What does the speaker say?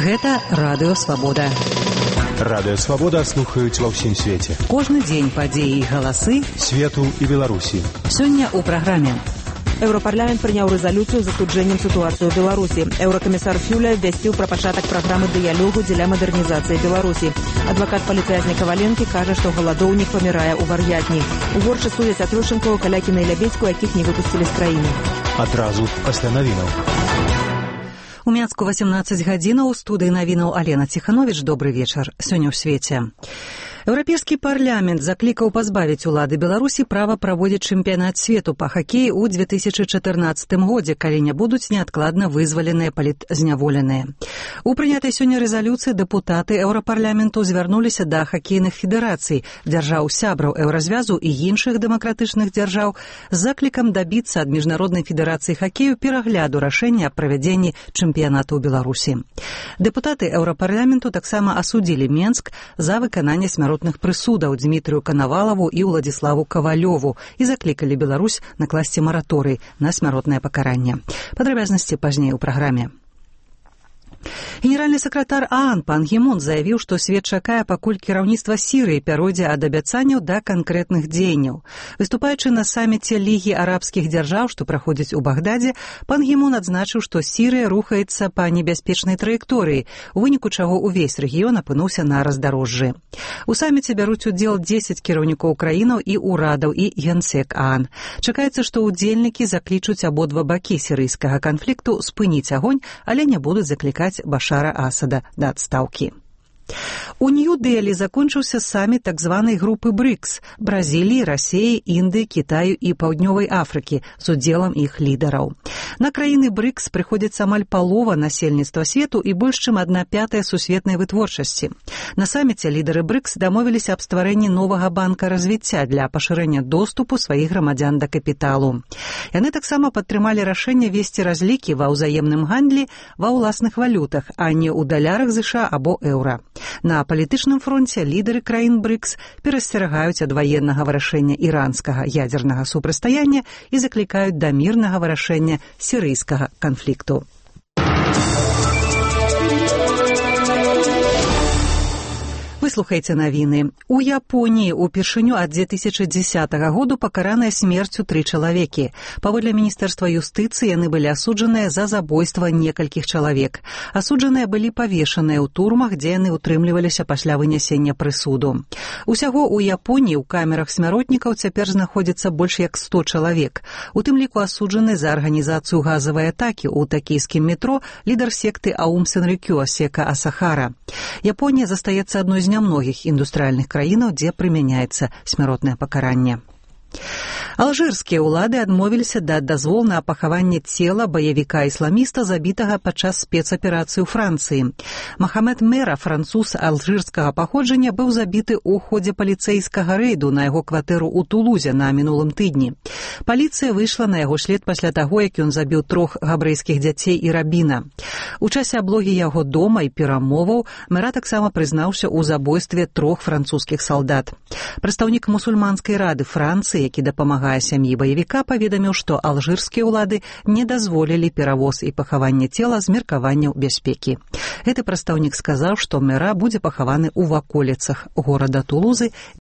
Гэта Радыё Свабода. Радыё Свабода слухаюць ва ўсім свеце. Кожны дзень падзеі і галасы свету і Беларусі. Сёння ў праграме. Еўрапарламент прыняў рэзалюцыю з асуджэннем сітуацыю ў Беларусі. Еўракамісар Фюля абвясціў пра пачатак праграмы дыялогу дзеля мадэрнізацыі Беларусі. Адвакат паліцэязня Каваленкі кажа, што галадоўнік памірае ў вар'ятні. У горшы судзяць Атрушэнкаў, Калякіна і Лябедзьку, якіх не выпусцілі з краіны. Адразу пасля навінаў. У Мінску 18 гадзінаў. У студыі навінаў Алена Ціхановіч. Добры вечар. Сёння ў свеце. Еўрапейскі парламент заклікаў пазбавіць улады Беларусі права праводзіць чэмпіянат свету па хакеі ў 2014 годзе, калі не будуць неадкладна вызваленыя палітзняволеныя. У прынятай сёння рэзалюцыі дэпутаты еўрапарламенту звярнуліся да хакейных федэрацый, дзяржаў-сябраў еўразвязу і іншых дэмакратычных дзяржаў з заклікам дабіцца ад міжнароднай федэрацыі хакею перагляду рашэння аб правядзенні чэмпіянату ў Беларусі. Дэпутаты еўрапарламенту таксама асудзілі Менск за выкананне смяротных прысудаў Дмітрыю Канавалаву і Уладзіславу Кавалёву і заклікалі Беларусь накласці мараторый на смяротнае пакаранне. Падрабязнасці пазней у праграме. Генеральны сакратар ААН пан Гі Мун заявіў, што свет чакае, пакуль кіраўніцтва Сірыі пяройдзе ад абяцанняў да канкрэтных дзеянняў. Выступаючы на саміце Лігі арабскіх дзяржаў, што праходзіць у Багдадзе, пан Гі Мун адзначыў, што Сірыя рухаецца па небяспечнай траекторыі, у выніку чаго ўвесь рэгіён апынуўся на раздарожжы. У саміце бяруць удзел 10 кіраўнікоў краінаў і ўрадаў і генсек ААН. Чакаецца, што ўдзельнікі заклічуць абодва бакі сірыйскага канфлікту спыніць агонь, але не будуць заклікаць Башара Асада да адстаўкі. У Нью-Дэлі закончыўся саміт так званай групы БРИКС – Бразіліі, Расіі, Індыі, Кітаю і Паўднёвай Афрыкі з удзелам іх лідараў. На краіны БРИКС прыходзіцца амаль палова насельніцтва свету і больш чым 1/5 сусветнай вытворчасці. На саміце лідары БРИКС дамовіліся аб стварэнні новага банка развіцця для пашырэння доступу сваіх грамадзян да капіталу. Яны таксама падтрымалі рашэнне весці разлікі ва ўзаемным гандлі ва ўласных валютах, а не ў далярах США або еўра. На палітычным фронце лідары краін БРИКС перасцерагаюць ад ваеннага вырашэння іранскага ядзернага супрацьстаяння і заклікаюць да мірнага вырашэння сірыйскага канфлікту. Выслухайце навіны. У Японіі упершыню ад 2010 году пакараныя смерцю 3 чалавекі. Паводле Міністэрства юстыцыі яны былі асуджаныя за забойства некалькіх чалавек. Асуджаныя былі павешаныя ў турмах, дзе яны ўтрымліваліся пасля вынясення прысуду. Усяго ў Японіі ў камерах смяротнікаў цяпер знаходзіцца больш як 100 чалавек. У тым ліку асуджаны за арганізацыю газавай атакі ў такійскім метро лідар секты Аум Сенрыкё Сека Асахара. Японія застаецца адной з нямногіх індустрыяльных краінаў, дзе прымяняецца смяротнае пакаранне. Алжырскія ўлады адмовіліся даць дазвол на пахаванне цела баевіка-ісламіста, забітага падчас спецаперацыі ў Францыі. Махамед Мера, француз алжырскага паходжання, быў забіты ў ходзе паліцэйскага рэйду на яго кватэру ў Тулузе на мінулым тыдні. Паліцыя выйшла на яго шлед пасля таго, як ён забіў 3 габрэйскіх дзяцей і рабіна. У часе аблогі яго дома і перамоваў Мера таксама прызнаўся ў забойстве 3 французскіх салдат. Прадстаўнік мусульманскай рады Францыі, які дапамагае сям'і баевіка, паведаміў, што алжырскія ўлады не дазволілі перавоз і пахаванне цела з меркаванняў бяспекі. Гэты прадстаўнік сказаў, што Мера будзе пахаваны ў ваколіцах горада Тулузы,